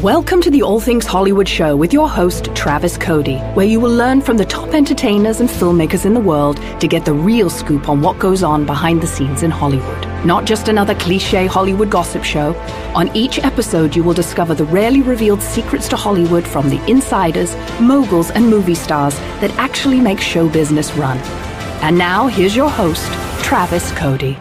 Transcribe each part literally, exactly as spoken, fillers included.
Welcome to the All Things Hollywood show with your host, Travis Cody, where you will learn from the top entertainers and filmmakers in the world to get the real scoop on what goes on behind the scenes in Hollywood. Not just another cliche Hollywood gossip show. On each episode, you will discover the rarely revealed secrets to Hollywood from the insiders, moguls, and movie stars that actually make show business run. And now, here's your host, Travis Cody.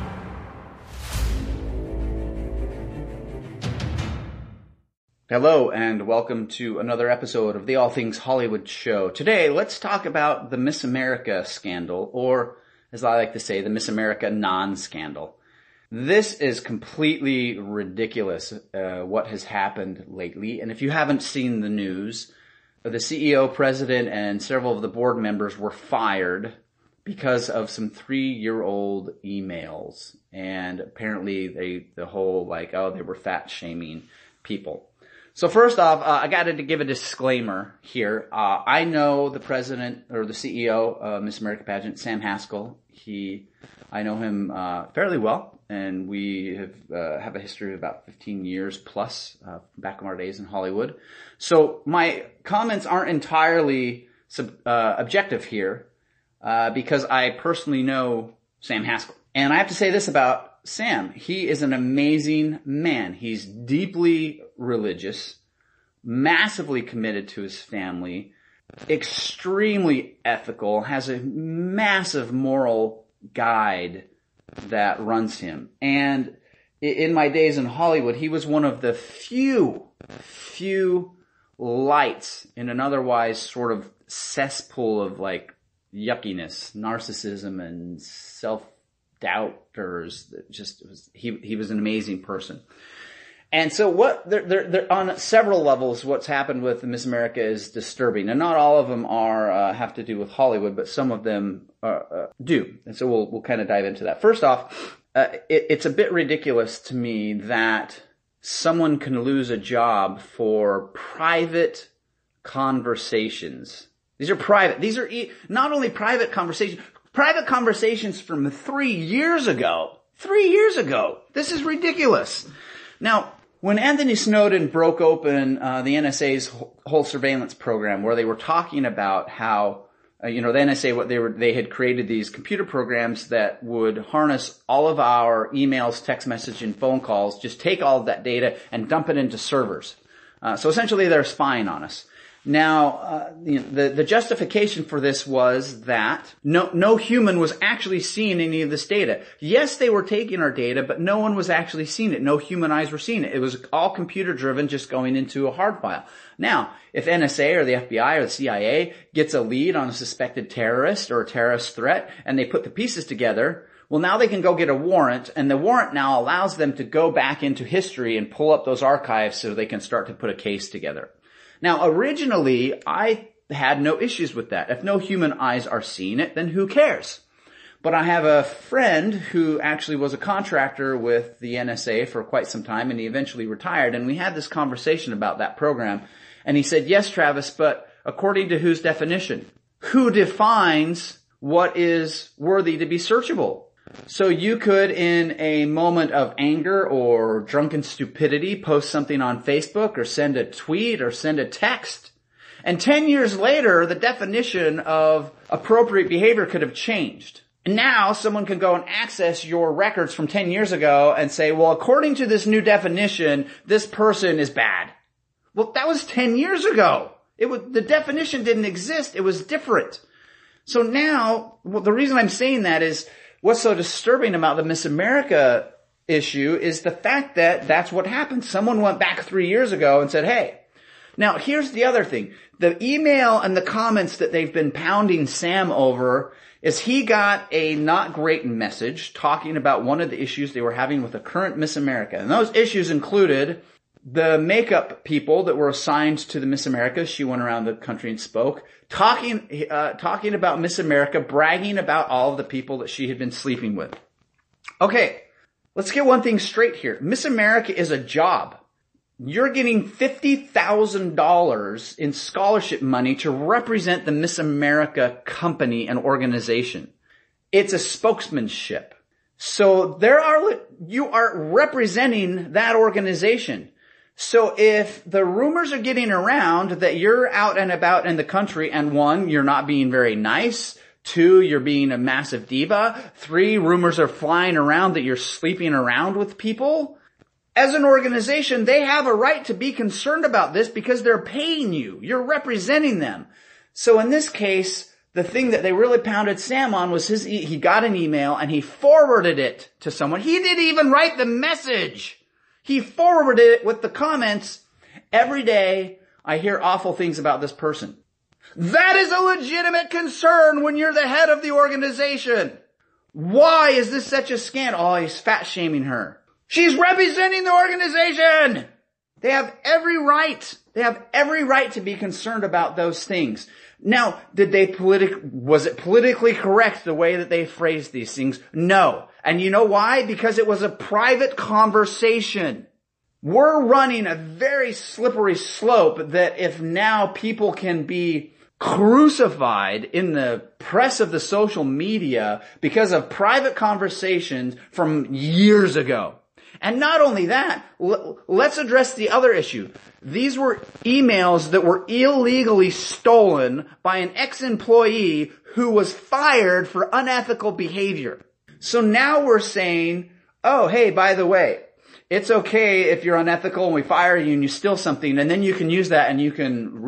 Hello and welcome to another episode of the All Things Hollywood show. Today, let's talk about the Miss America scandal, or as I like to say, the Miss America non-scandal. This is completely ridiculous, uh, what has happened lately. And if you haven't seen the news, the C E O, president, and several of the board members were fired because of some three-year-old emails. And apparently they, the whole like, oh, they were fat shaming people. So first off, uh, I got to give a disclaimer here. Uh, I know the president or the C E O of Miss America pageant, Sam Haskell. He, I know him uh, fairly well, and we have uh, have a history of about fifteen years plus uh, back in our days in Hollywood. So my comments aren't entirely sub, uh, objective here uh, because I personally know Sam Haskell, and I have to say this about Sam. He is an amazing man. He's deeply religious, massively committed to his family, extremely ethical, has a massive moral guide that runs him. And in my days in Hollywood, he was one of the few, few lights in an otherwise sort of cesspool of like yuckiness, narcissism, and self-doubters. Just it was, he he was an amazing person. And so what, they're, they're, they're on several levels, what's happened with Miss America is disturbing. And not all of them are, uh, have to do with Hollywood, but some of them are, uh, do. And so we'll, we'll kind of dive into that. First off, uh, it, it's a bit ridiculous to me that someone can lose a job for private conversations. These are private. These are e- not only private conversations, private conversations from three years ago. Three years ago. This is ridiculous. Now, when Anthony Snowden broke open uh, the N S A's whole surveillance program, where they were talking about how, uh, you know, the N S A, what they were, they had created these computer programs that would harness all of our emails, text message, and phone calls, just take all of that data and dump it into servers. Uh, so essentially, they're spying on us. Now, uh, you know, the, the justification for this was that no, no human was actually seeing any of this data. Yes, they were taking our data, but no one was actually seeing it. No human eyes were seeing it. It was all computer driven, just going into a hard file. Now, if N S A or the F B I or the C I A gets a lead on a suspected terrorist or a terrorist threat and they put the pieces together, well, now they can go get a warrant, and the warrant now allows them to go back into history and pull up those archives so they can start to put a case together. Now, originally, I had no issues with that. If no human eyes are seeing it, then who cares? But I have a friend who actually was a contractor with the N S A for quite some time, and he eventually retired, and we had this conversation about that program. And he said, yes, Travis, but according to whose definition? Who defines what is worthy to be searchable? So you could, in a moment of anger or drunken stupidity, post something on Facebook or send a tweet or send a text. And ten years later, the definition of appropriate behavior could have changed. And now someone can go and access your records from ten years ago and say, well, according to this new definition, this person is bad. Well, that was ten years ago. It was, the definition didn't exist. It was different. So now, well, the reason I'm saying that is, what's so disturbing about the Miss America issue is the fact that that's what happened. Someone went back three years ago and said, hey. Now, here's the other thing. The email and the comments that they've been pounding Sam over is he got a not great message talking about one of the issues they were having with the current Miss America. And those issues included the makeup people that were assigned to the Miss America. She went around the country and spoke, talking, uh, talking about Miss America, bragging about all of the people that she had been sleeping with. Okay, let's get one thing straight here. Miss America is a job. You're getting fifty thousand dollars in scholarship money to represent the Miss America company and organization. It's a spokesmanship. So there are, you are representing that organization. So if the rumors are getting around that you're out and about in the country and one, you're not being very nice, two, you're being a massive diva, three, rumors are flying around that you're sleeping around with people, as an organization, they have a right to be concerned about this because they're paying you. You're representing them. So in this case, the thing that they really pounded Sam on was his, he got an email and he forwarded it to someone. He didn't even write the message. He forwarded it with the comments, every day I hear awful things about this person. That is a legitimate concern when you're the head of the organization. Why is this such a scandal? Oh, he's fat shaming her. She's representing the organization. They have every right. They have every right to be concerned about those things. Now, did they politic, was it politically correct the way that they phrased these things? No. And you know why? Because it was a private conversation. We're running a very slippery slope that if now people can be crucified in the press of the social media because of private conversations from years ago. And not only that, let's address the other issue. These were emails that were illegally stolen by an ex-employee who was fired for unethical behavior. So now we're saying, oh, hey, by the way, it's okay if you're unethical and we fire you and you steal something, and then you can use that and you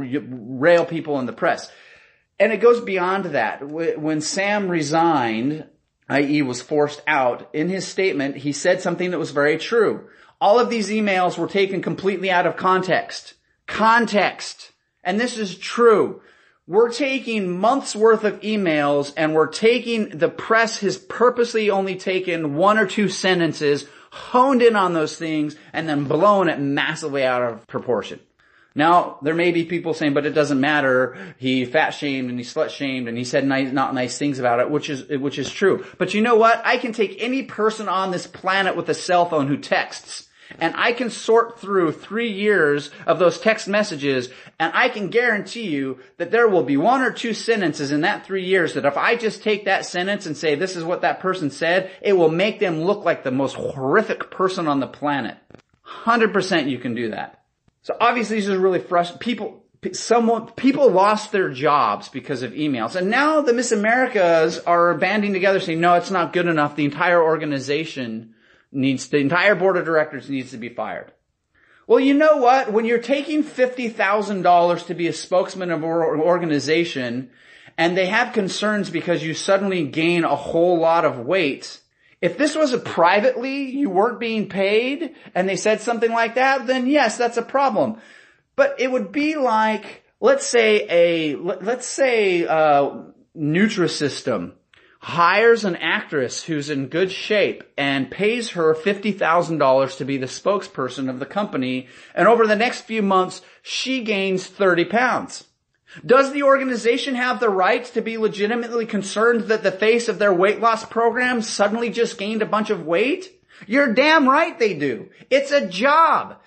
can rail people in the press. And it goes beyond that. When Sam resigned, that is was forced out, in his statement, he said something that was very true. All of these emails were taken completely out of context. Context. And this is true. We're taking months worth of emails and we're taking, the press has purposely only taken one or two sentences, honed in on those things, and then blown it massively out of proportion. Now, there may be people saying, but it doesn't matter. He fat shamed and he slut shamed and he said nice, not nice things about it, which is, which is true. But you know what? I can take any person on this planet with a cell phone who texts, and I can sort through three years of those text messages, and I can guarantee you that there will be one or two sentences in that three years that if I just take that sentence and say this is what that person said, it will make them look like the most horrific person on the planet. one hundred percent you can do that. So obviously this is really frustrating. People, someone, people lost their jobs because of emails. And now the Miss Americas are banding together saying, no, it's not good enough. The entire organization needs, the entire board of directors needs to be fired. Well, you know what? When you're taking fifty thousand dollars to be a spokesman of an organization and they have concerns because you suddenly gain a whole lot of weight, if this was a privately, you weren't being paid, and they said something like that, then yes, that's a problem. But it would be like, let's say a, let's say, uh, Nutrisystem hires an actress who's in good shape and pays her fifty thousand dollars to be the spokesperson of the company, and over the next few months, she gains thirty pounds. Does the organization have the right to be legitimately concerned that the face of their weight loss program suddenly just gained a bunch of weight? You're damn right they do. It's a job.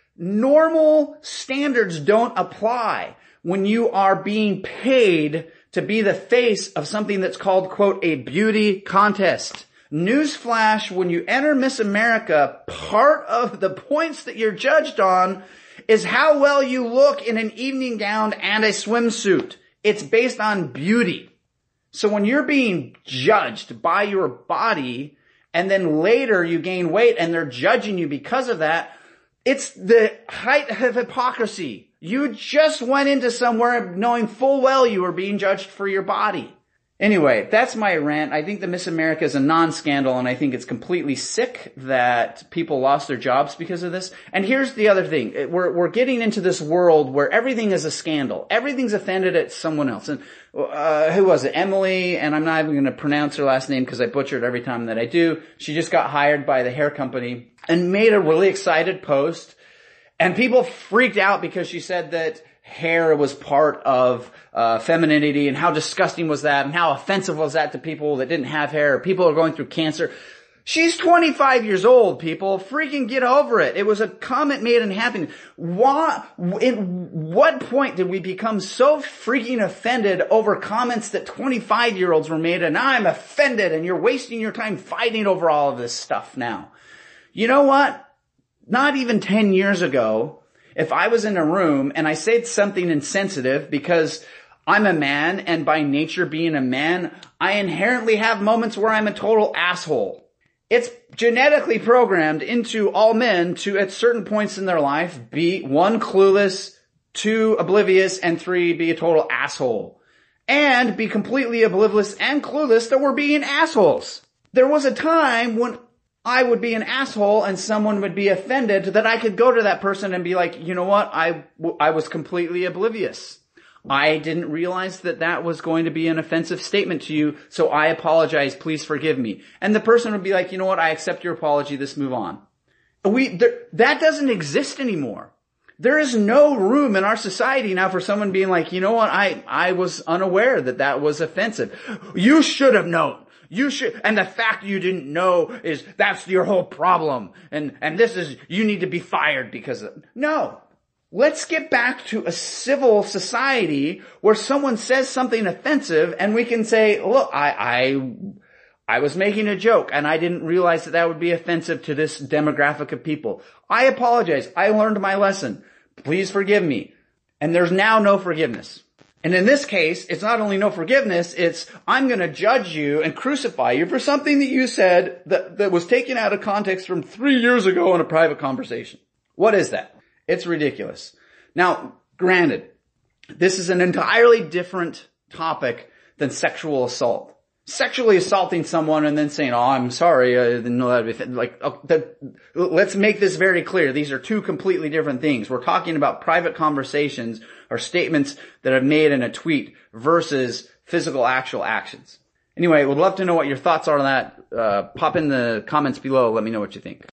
Normal standards don't apply when you are being paid to be the face of something that's called, quote, a beauty contest. Newsflash, when you enter Miss America, part of the points that you're judged on is how well you look in an evening gown and a swimsuit. It's based on beauty. So when you're being judged by your body and then later you gain weight and they're judging you because of that, it's the height of hypocrisy. You just went into somewhere knowing full well you were being judged for your body. Anyway, that's my rant. I think the Miss America is a non-scandal, and I think it's completely sick that people lost their jobs because of this. And here's the other thing. We're, we're getting into this world where everything is a scandal. Everything's offended at someone else. And, uh, who was it? Emily, and I'm not even going to pronounce her last name because I butcher it every time that I do. She just got hired by the hair company and made a really excited post. And people freaked out because she said that hair was part of uh femininity, and how disgusting was that, and how offensive was that to people that didn't have hair. People are going through cancer. She's twenty-five years old, people. Freaking get over it. It was a comment made in happiness. Why, in what point did we become so freaking offended over comments that twenty-five-year-olds were made, and I'm offended, and you're wasting your time fighting over all of this stuff now? You know what? not even ten years ago, if I was in a room and I said something insensitive because I'm a man, and by nature being a man, I inherently have moments where I'm a total asshole. It's genetically programmed into all men to, at certain points in their life, be one, clueless, two, oblivious, and three, be a total asshole. And be completely oblivious and clueless that we're being assholes. There was a time when I would be an asshole and someone would be offended that I could go to that person and be like, you know what, I, I was completely oblivious. I didn't realize that that was going to be an offensive statement to you, so I apologize, please forgive me. And the person would be like, you know what, I accept your apology, let's move on. We, there, that doesn't exist anymore. There is no room in our society now for someone being like, you know what, I, I was unaware that that was offensive. You should have known. You should, and the fact you didn't know is, that's your whole problem. And, and this is, you need to be fired because of, no. Let's get back to a civil society where someone says something offensive and we can say, look, I, I, I was making a joke and I didn't realize that that would be offensive to this demographic of people. I apologize. I learned my lesson. Please forgive me. And there's now no forgiveness. And in this case, it's not only no forgiveness, it's I'm going to judge you and crucify you for something that you said that, that was taken out of context from three years ago in a private conversation. What is that? It's ridiculous. Now, granted, this is an entirely different topic than sexual assault. Sexually assaulting someone and then saying, oh, I'm sorry, I didn't know that would be, like, oh, that, let's make this very clear. These are two completely different things. We're talking about private conversations or statements that are made in a tweet versus physical actual actions. Anyway, would love to know what your thoughts are on that. Uh, pop in the comments below. Let me know what you think.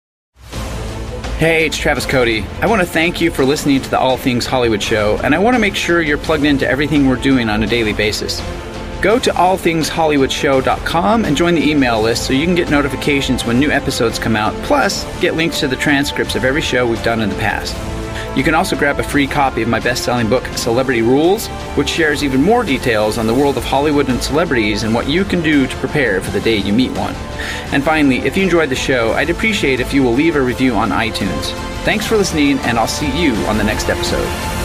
Hey, it's Travis Cody. I want to thank you for listening to the All Things Hollywood show, and I want to make sure you're plugged into everything we're doing on a daily basis. Go to all things hollywood show dot com and join the email list so you can get notifications when new episodes come out, plus get links to the transcripts of every show we've done in the past. You can also grab a free copy of my best-selling book, Celebrity Rules, which shares even more details on the world of Hollywood and celebrities and what you can do to prepare for the day you meet one. And finally, if you enjoyed the show, I'd appreciate if you will leave a review on iTunes. Thanks for listening, and I'll see you on the next episode.